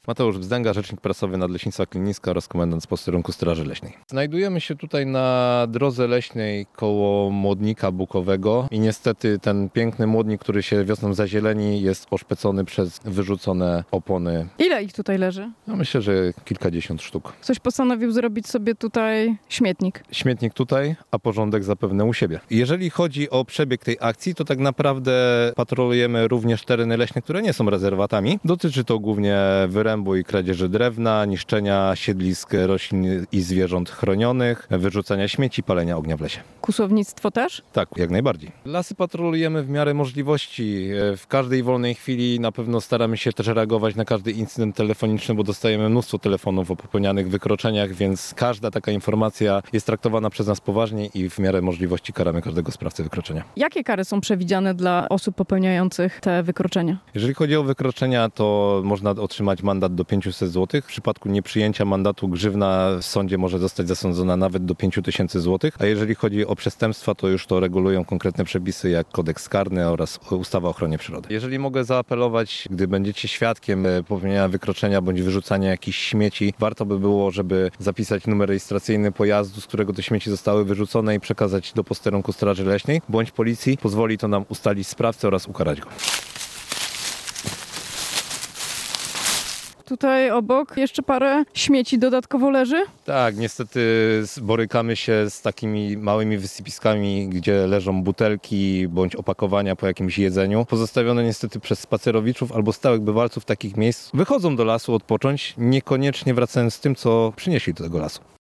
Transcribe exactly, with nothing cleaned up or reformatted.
Mateusz Bzdęga, rzecznik prasowy Nadleśnictwa Klinicka oraz komendant z posterunku Straży Leśnej. Znajdujemy się tutaj na drodze leśnej koło Młodnika Bukowego i niestety ten piękny młodnik, który się wiosną zazieleni, jest oszpecony przez wyrzucone opony. Ile ich tutaj leży? Ja myślę, że kilkadziesiąt sztuk. Ktoś postanowił zrobić sobie tutaj śmietnik. Śmietnik tutaj, a porządek zapewne u siebie. Jeżeli chodzi o przebieg tej akcji, to tak naprawdę patrolujemy również tereny leśne, które nie są rezerwatami. Dotyczy to głównie wyrębu i kradzieży drewna, niszczenia siedlisk roślin i zwierząt chronionych, wyrzucania śmieci, palenia ognia w lesie. Kłusownictwo też? Tak, jak najbardziej. Lasy patrolujemy w miarę możliwości. W każdej wolnej chwili na pewno staramy się też reagować na każdy incydent telefoniczny, bo dostajemy mnóstwo telefonów o popełnianych wykroczeniach, więc każda taka informacja jest traktowana przez nas poważnie i w miarę możliwości karamy każdego sprawcę wykroczenia. Jakie kary są przewidziane dla osób popełniających te wykroczenia? Jeżeli chodzi o wykroczenia, to można otrzymać mandat do pięćset złotych. W przypadku nieprzyjęcia mandatu grzywna w sądzie może zostać zasądzona nawet do pięć tysięcy złotych, a jeżeli chodzi o przestępstwa, to już to regulują konkretne przepisy jak kodeks karny oraz ustawa o ochronie przyrody. Jeżeli mogę zaapelować, gdy będziecie świadkiem popełnienia wykroczenia bądź wyrzucania jakichś śmieci, warto by było, żeby zapisać numer rejestracyjny pojazdu, z którego te śmieci zostały wyrzucone i przekazać do posterunku Straży Leśnej bądź policji. Pozwoli to nam ustalić sprawcę oraz ukarać go. Tutaj obok jeszcze parę śmieci dodatkowo leży. Tak, niestety borykamy się z takimi małymi wysypiskami, gdzie leżą butelki bądź opakowania po jakimś jedzeniu. Pozostawione niestety przez spacerowiczów albo stałych bywalców takich miejsc. Wychodzą do lasu odpocząć, niekoniecznie wracając z tym, co przynieśli do tego lasu.